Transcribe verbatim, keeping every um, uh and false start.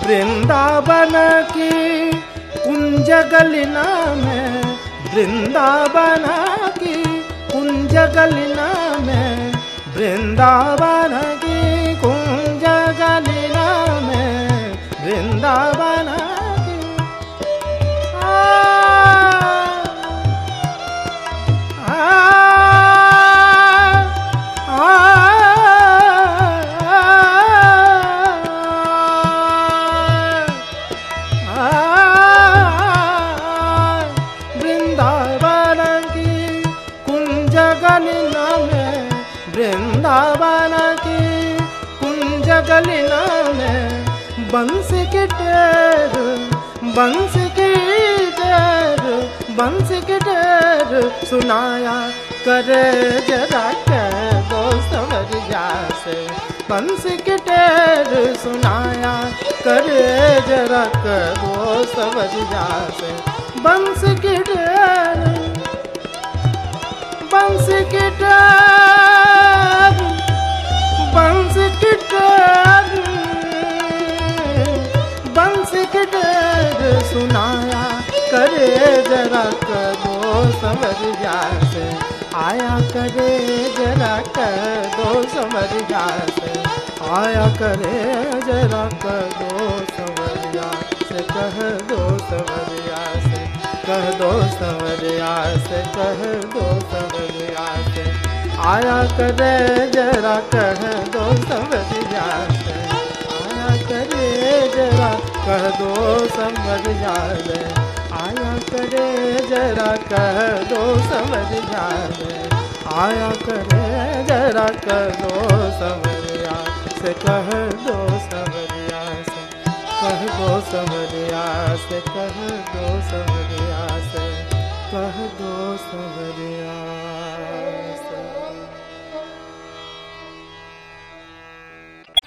वृंदावन की कुंज गलिना में, वृंदावन की कुंज गलिना में, वृंदावन की कुंज गलिना में, वृंदावन की आ, आ, वृंदावन की कुंज गलिना में, बंस के टेर, बंस के टेर, बंस के टेर सुनाया करे जरा के दो संवरिया से, बंस के टेर सुनाया करे जरा के दो संवरिया से, बंस के टेर, बंस के टेर, बंस के टेर, बंस के टेर सुनाया करे जरा कदो संवरिया से, आया करे जरा कदो संवरिया से, आया करे जरा कदो संवरिया से, कह दो संवरिया से, कह दो संवरिया से, कह दो संवरिया से, आया करे जरा कह दो संवरिया से, आया करे जरा कह दो संवरिया से, आया करे जरा कह दो संवरिया से, आया करे जरा कह दो संवरिया से, कह दो संवरिया से, कह दो संवरिया से, कह दो संवरिया से, कह दो संवरिया।